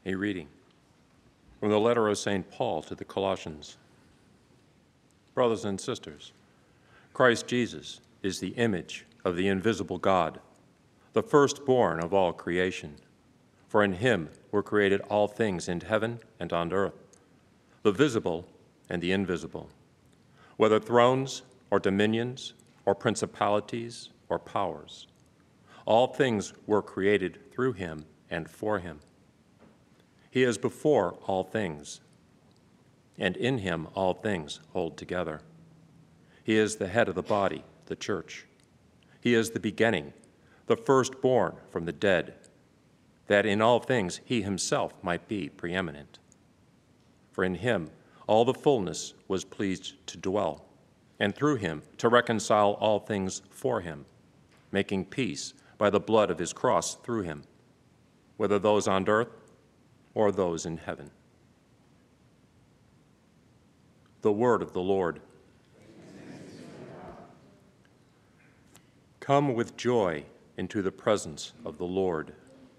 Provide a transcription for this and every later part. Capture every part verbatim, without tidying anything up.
A reading from the letter of Saint Paul to the Colossians. Brothers and sisters, Christ Jesus is the image of the invisible God, the firstborn of all creation. For in him were created all things in heaven and on earth, the visible and the invisible, whether thrones or dominions or principalities or powers. All things were created through him and for him. He is before all things, and in him all things hold together. He is the head of the body, the church. He is the beginning, the firstborn from the dead, that in all things he himself might be preeminent. For in him all the fullness was pleased to dwell, and through him to reconcile all things for him, making peace by the blood of his cross through him, whether those on earth or those in heaven. The word of the Lord. Come with joy into the presence of the Lord.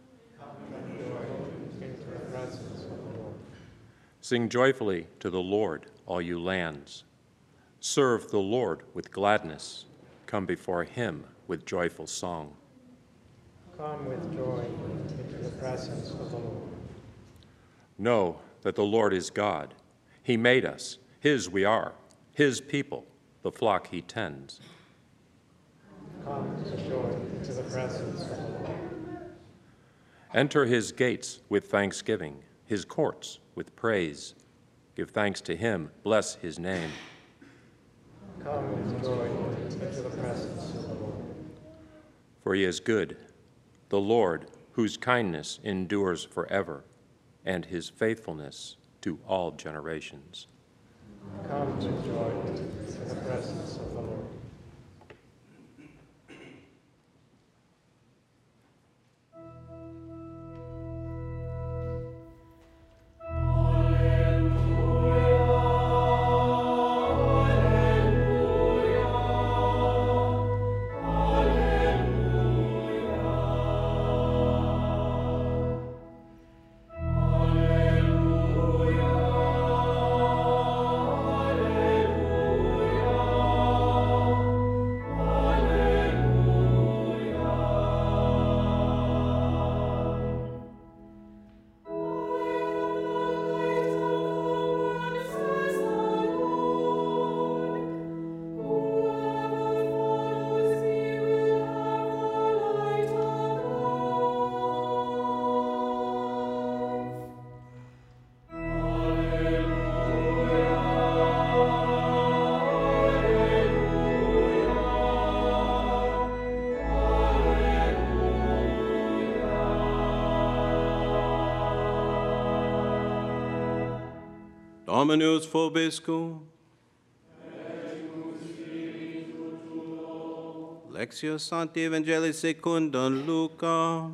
Sing joyfully to the Lord, all you lands. Serve the Lord with gladness. Come before him with joyful song. Come with joy into the presence of the Lord. Know that the Lord is God. He made us. His we are. His people, the flock he tends. Come with joy into the presence of the Lord. Enter his gates with thanksgiving, his courts with praise. Give thanks to him. Bless his name. Come with joy into the presence of the Lord. For he is good, the Lord, whose kindness endures forever, and his faithfulness to all generations. Come with joy into the presence of the Lord. Dominus vobiscum. Lectio Sancti Evangelii secundum Luca.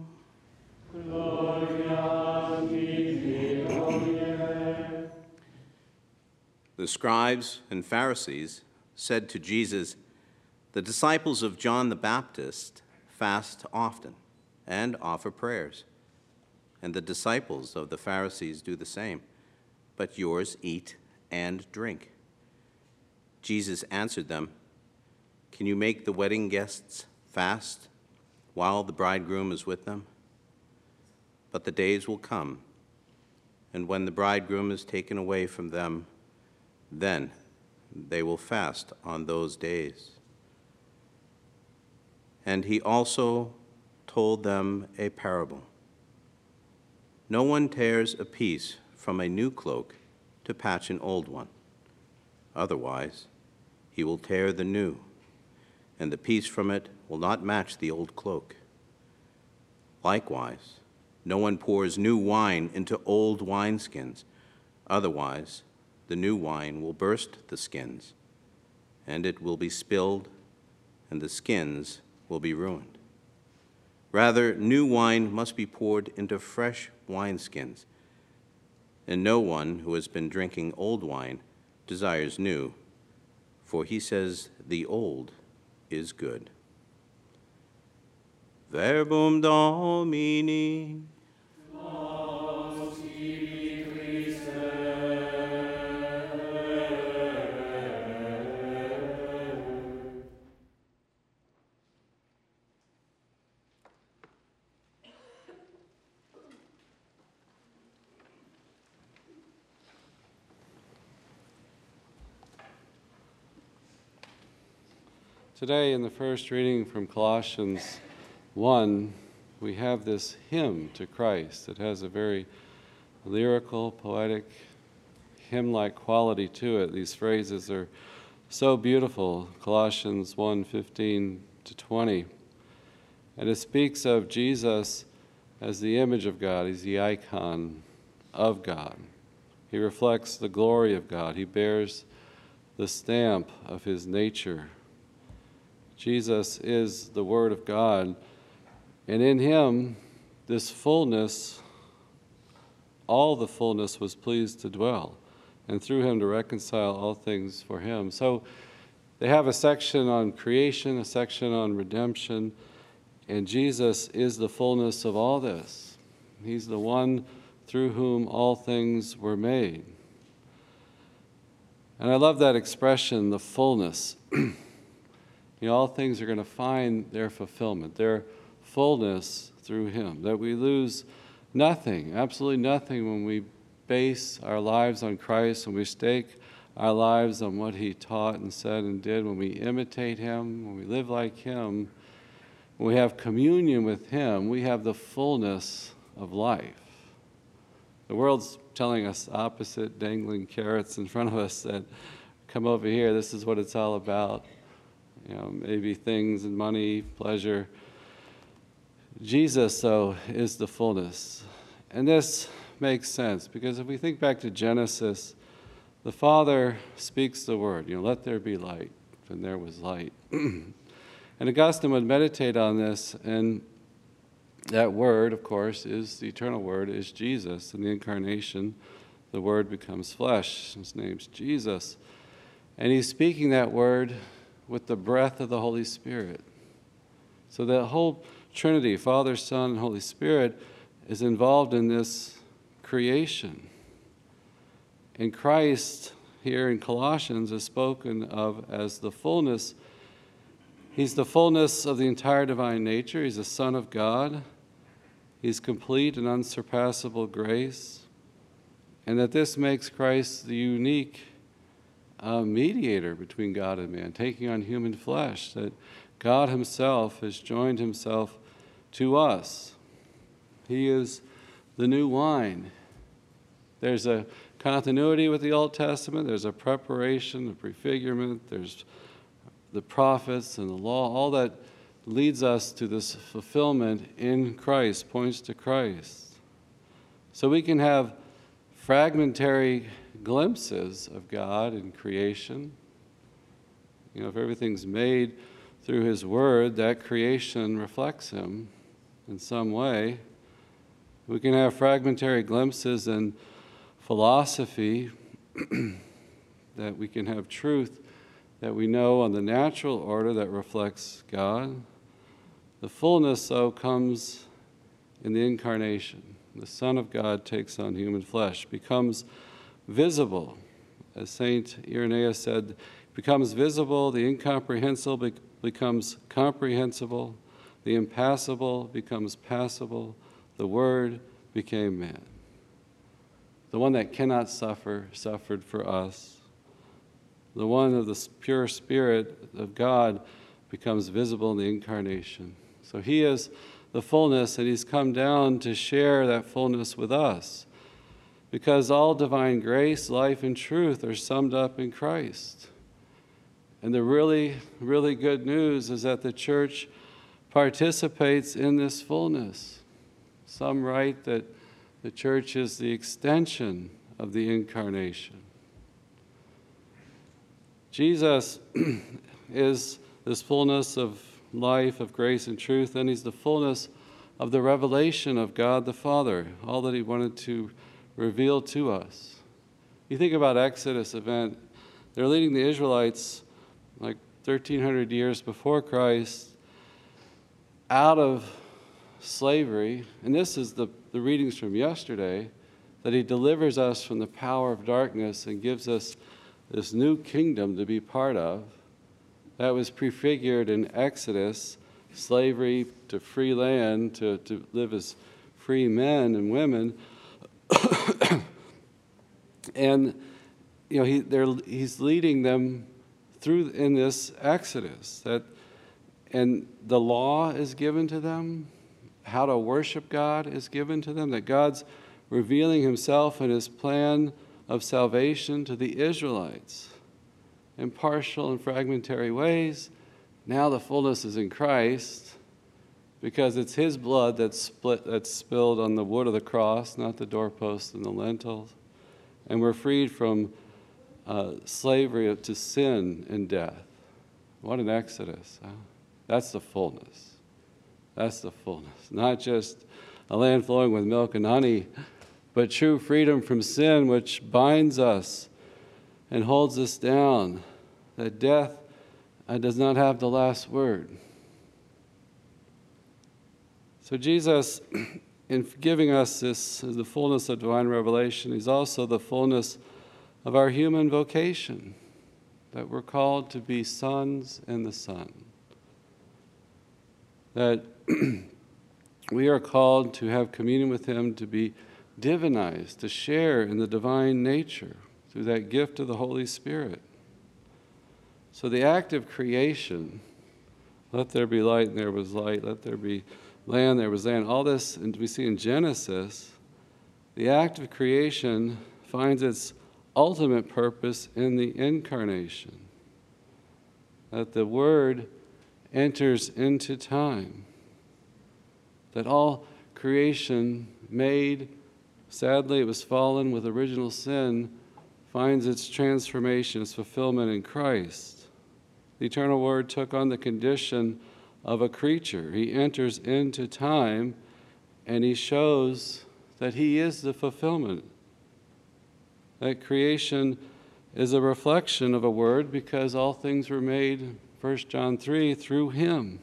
The scribes and Pharisees said to Jesus, "The disciples of John the Baptist fast often and offer prayers, and the disciples of the Pharisees do the same. But yours eat and drink." Jesus answered them, "Can you make the wedding guests fast while the bridegroom is with them? But the days will come, and when the bridegroom is taken away from them, then they will fast on those days." And he also told them a parable. "No one tears a piece from a new cloak to patch an old one. Otherwise, he will tear the new, and the piece from it will not match the old cloak. Likewise, no one pours new wine into old wineskins. Otherwise, the new wine will burst the skins, and it will be spilled, and the skins will be ruined. Rather, new wine must be poured into fresh wineskins. And no one who has been drinking old wine desires new, for he says the old is good." Verbum Domini. Glory Today, in the first reading from Colossians one, we have this hymn to Christ. It has a very lyrical, poetic, hymn-like quality to it. These phrases are so beautiful, Colossians one, fifteen to twenty. And it speaks of Jesus as the image of God. He's the icon of God. He reflects the glory of God. He bears the stamp of his nature. Jesus is the Word of God, and in him, this fullness, all the fullness was pleased to dwell, and through him to reconcile all things for him. So they have a section on creation, a section on redemption, and Jesus is the fullness of all this. He's the one through whom all things were made. And I love that expression, the fullness. You know, all things are going to find their fulfillment, their fullness through him, that we lose nothing, absolutely nothing when we base our lives on Christ, when we stake our lives on what he taught and said and did, when we imitate him, when we live like him, when we have communion with him, we have the fullness of life. The world's telling us opposite, dangling carrots in front of us that come over here, this is what it's all about. You know, maybe things and money, pleasure. Jesus, though, is the fullness. And this makes sense because if we think back to Genesis, the Father speaks the word, you know, let there be light, and there was light. And Augustine would meditate on this, and that word, of course, is the eternal word, is Jesus. In the incarnation, the word becomes flesh. His name's Jesus. And he's speaking that word with the breath of the Holy Spirit. So that whole Trinity, Father, Son, and Holy Spirit, is involved in this creation. And Christ, here in Colossians, is spoken of as the fullness. He's the fullness of the entire divine nature. He's the Son of God. He's complete and unsurpassable grace. And that this makes Christ the unique uh, mediator between God and man, taking on human flesh, that God himself has joined himself to us. He is the new wine. There's a continuity with the Old Testament. There's a preparation, a prefigurement. There's the prophets and the law. All that leads us to this fulfillment in Christ, points to Christ. So we can have fragmentary glimpses of God in creation. You know, if everything's made through his word, that creation reflects him in some way. We can have fragmentary glimpses in philosophy, that we can have truth that we know on the natural order that reflects God. The fullness, though, comes in the incarnation. The Son of God takes on human flesh, becomes visible. As Saint Irenaeus said, becomes visible, the incomprehensible be- becomes comprehensible, the impassible becomes passable, the Word became man. The one that cannot suffer, suffered for us. The one of the pure Spirit of God becomes visible in the incarnation. So he is the fullness, and he's come down to share that fullness with us. Because all divine grace, life, and truth are summed up in Christ. And the really, really good news is that the church participates in this fullness. Some write that the church is the extension of the incarnation. Jesus is this fullness of life, of grace and truth, and he's the fullness of the revelation of God the Father, all that he wanted to reveal to us. You think about Exodus event, they're leading the Israelites like thirteen hundred years before Christ out of slavery, and this is the, the readings from yesterday, that he delivers us from the power of darkness and gives us this new kingdom to be part of. That was prefigured in Exodus, slavery to free land, to, to live as free men and women. And you know, he, they're, he's leading them through in this Exodus, that and the law is given to them, how to worship God is given to them, that God's revealing himself and his plan of salvation to the Israelites in partial and fragmentary ways. Now the fullness is in Christ, because it's his blood that's split, that's spilled on the wood of the cross, not the doorposts and the lintels. And we're freed from uh, slavery to sin and death. What an exodus. Huh? That's the fullness. That's the fullness. Not just a land flowing with milk and honey, but true freedom from sin, which binds us and holds us down. That death uh, does not have the last word. So Jesus, in giving us this, the fullness of divine revelation, he's also the fullness of our human vocation, that we're called to be sons in the Son. That we are called to have communion with him, to be divinized, to share in the divine nature through that gift of the Holy Spirit. So the act of creation, let there be light and there was light, let there be land, there was land, all this, and we see in Genesis, the act of creation finds its ultimate purpose in the incarnation. That the Word enters into time. That all creation made, sadly it was fallen with original sin, finds its transformation, its fulfillment in Christ. The eternal Word took on the condition of a creature. He enters into time and he shows that he is the fulfillment. That creation is a reflection of a Word because all things were made, First John three, through him.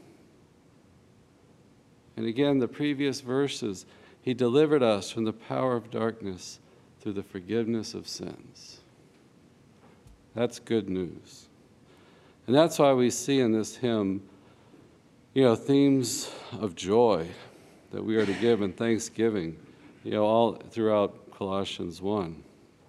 And again, the previous verses, he delivered us from the power of darkness through the forgiveness of sins. That's good news. And that's why we see in this hymn, you know, themes of joy that we are to give in thanksgiving, you know, all throughout Colossians one.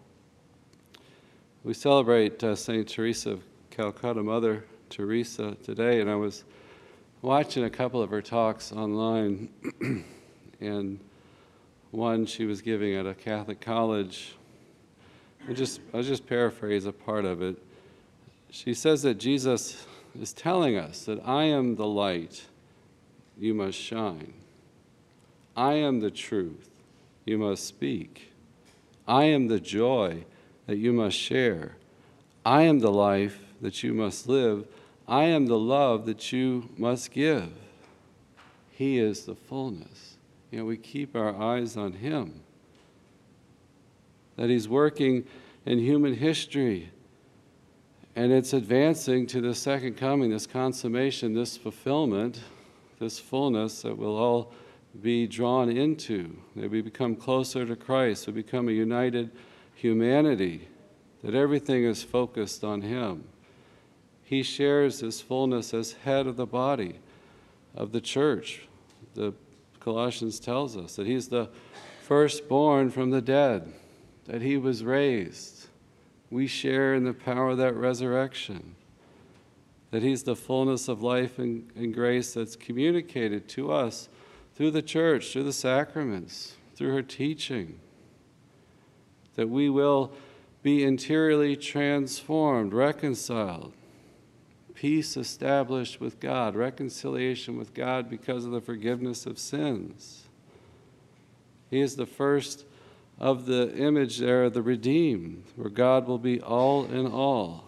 We celebrate uh, Saint Teresa of Calcutta, Mother Teresa, today, and I was watching a couple of her talks online, and one she was giving at a Catholic college. I just, I'll just paraphrase a part of it. She says that Jesus is telling us that I am the light, you must shine. I am the truth, you must speak. I am the joy that you must share. I am the life that you must live. I am the love that you must give. He is the fullness. You know, we keep our eyes on him. That he's working in human history, and it's advancing to the second coming, this consummation, this fulfillment, this fullness that we'll all be drawn into. That we become closer to Christ, we become a united humanity, that everything is focused on him. He shares his fullness as head of the body of the church. The Colossians tells us that he's the firstborn from the dead, that he was raised. We share in the power of that resurrection, that he's the fullness of life and, and grace that's communicated to us through the church, through the sacraments, through her teaching, that we will be interiorly transformed, reconciled, peace established with God, reconciliation with God because of the forgiveness of sins. He is the first of the image there, the redeemed, where God will be all in all.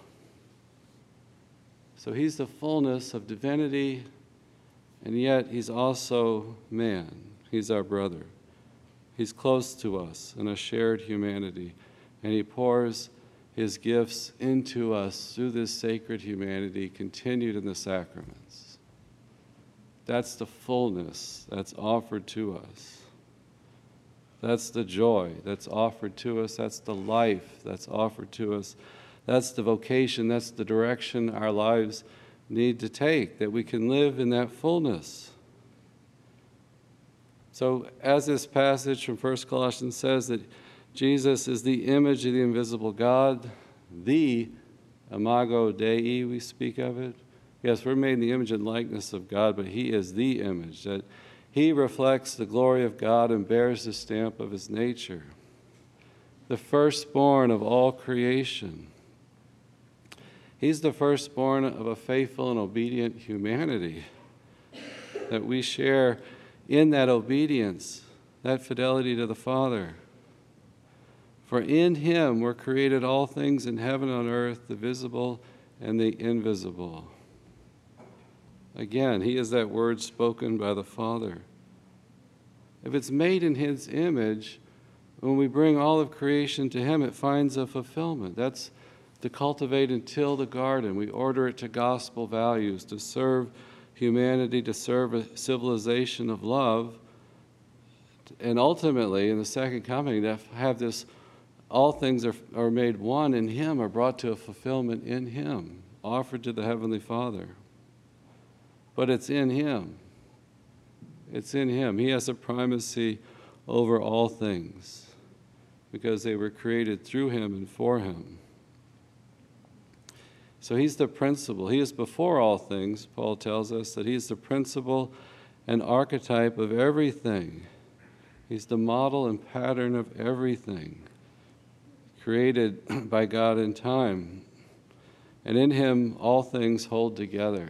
So he's the fullness of divinity, and yet he's also man. He's our brother. He's close to us in a shared humanity, and he pours his gifts into us through this sacred humanity continued in the sacraments. That's the fullness that's offered to us. That's the joy that's offered to us. That's the life that's offered to us. That's the vocation, that's the direction our lives need to take, that we can live in that fullness. So as this passage from First Colossians says, that Jesus is the image of the invisible God, the Imago Dei, we speak of it. Yes, we're made in the image and likeness of God, but he is the image, that he reflects the glory of God and bears the stamp of his nature. The firstborn of all creation. He's the firstborn of a faithful and obedient humanity, that we share in that obedience, that fidelity to the Father. For in him were created all things in heaven and on earth, the visible and the invisible. Again, he is that word spoken by the Father. If it's made in his image, when we bring all of creation to him, it finds a fulfillment. That's to cultivate and till the garden. We order it to gospel values, to serve humanity, to serve a civilization of love, and ultimately, in the second coming, to have this, all things are, are made one in him, are brought to a fulfillment in him, offered to the Heavenly Father. But it's in him. It's in him. He has a primacy over all things because they were created through him and for him. So he's the principle. He is before all things. Paul tells us that he's the principle and archetype of everything. He's the model and pattern of everything created by God in time. And in him, all things hold together.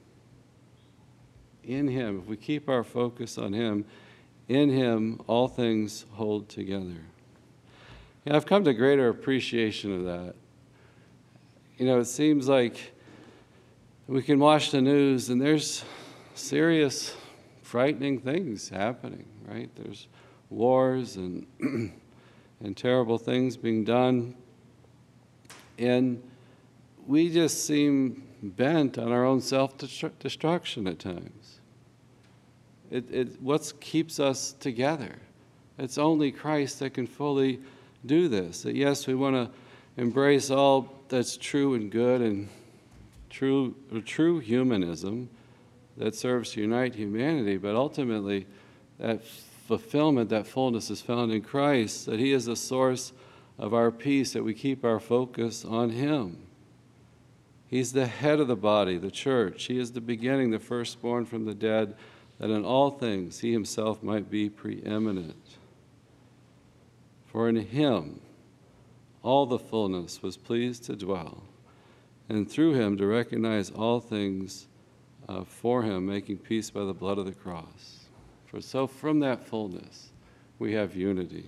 In him, if we keep our focus on him, in him, all things hold together. Yeah, I've come to greater appreciation of that. You know, it seems like we can watch the news and there's serious, frightening things happening, right? There's wars and and terrible things being done. And we just seem bent on our own self-destruction at times. It, it, what keeps us together? It's only Christ that can fully do this. That yes, we want to embrace all that's true and good and true, true humanism that serves to unite humanity, but ultimately that fulfillment, that fullness is found in Christ, that he is the source of our peace, that we keep our focus on him. He's the head of the body, the church. He is the beginning, the firstborn from the dead, that in all things he himself might be preeminent. For in him all the fullness was pleased to dwell, and through him to recognize all things uh, for him, making peace by the blood of the cross. For so from that fullness we have unity.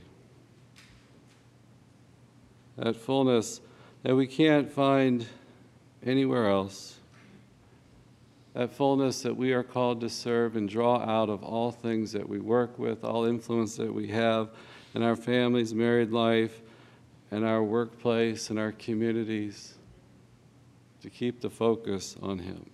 That fullness that we can't find anywhere else. That fullness that we are called to serve and draw out of all things that we work with, all influence that we have in our families, married life, and our workplace and our communities, to keep the focus on him.